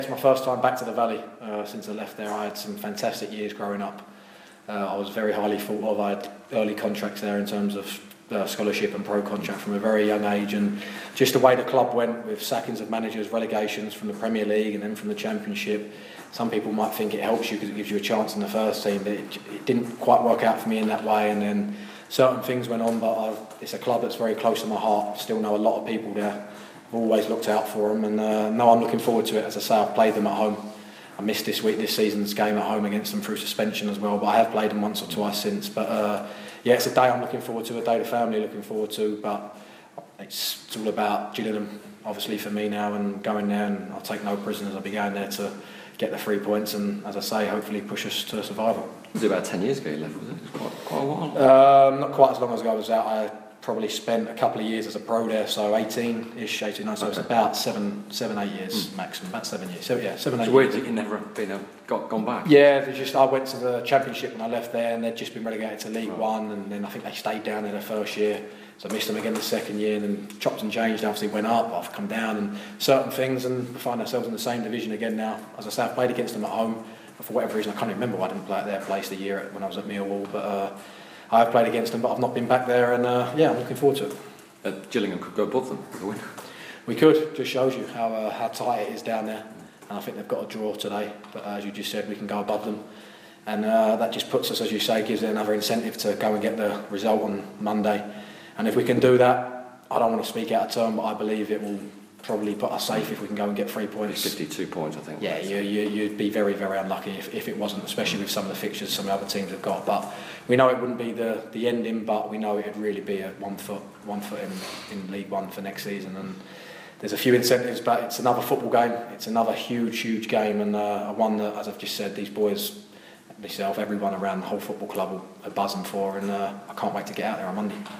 It's my first time back to the Valley since I left there. I had some fantastic years growing up. I was very highly thought of. I had early contracts there in terms of scholarship and pro contract from a very young age, and just the way the club went with sackings of managers, relegations from the Premier League and then from the Championship. Some people might think it helps you because it gives you a chance in the first team, but it didn't quite work out for me in that way. And then certain things went on, but it's a club that's very close to my heart. I still know a lot of people there. I've always looked out for them, and no, I'm looking forward to it. As I say, I've played them at home. I missed this season's game at home against them through suspension as well, but I have played them once or twice since. But yeah, it's a day I'm looking forward to, a day the family are looking forward to, but it's all about Gillingham, obviously, for me now, and going there, and I'll take no prisoners. I'll be going there to get the 3 points and, as I say, hopefully push us to survival. Was it about 10 years ago you left, was it? It was quite a while. Not quite as long as I was out. I probably spent a couple of years as a pro there, so 18-ish, 18, so it's about 7, 8 years maximum, about 7 years. So yeah, 7, 8 years. So weird that you never gone back? Yeah, I went to the Championship when I left there, and they'd just been relegated to League One, and then I think they stayed down there the first year, so I missed them again the second year, and then chopped and changed. Obviously went up, I've come down, and certain things, and we find ourselves in the same division again now. As I say, I've played against them at home, but for whatever reason I can't even remember why I didn't play at their place the year when I was at Millwall, but I have played against them, but I've not been back there, and yeah, I'm looking forward to it. Gillingham could go above them with a win. We could. Just shows you how tight it is down there, and I think they've got a draw today, but as you just said, we can go above them, and that just puts us, as you say, gives it another incentive to go and get the result on Monday. And if we can do that, I don't want to speak out of turn, but I believe it will probably put us safe if we can go and get 3 points. 52 points, I think. Yeah, you'd be very, very unlucky if it wasn't, especially with some of the fixtures some of the other teams have got. But we know it wouldn't be the ending, but we know it'd really be a one foot in League One for next season. And there's a few incentives, but it's another football game. It's another huge game, and one that, as I've just said, these boys, myself, everyone around the whole football club are buzzing for, and I can't wait to get out there on Monday.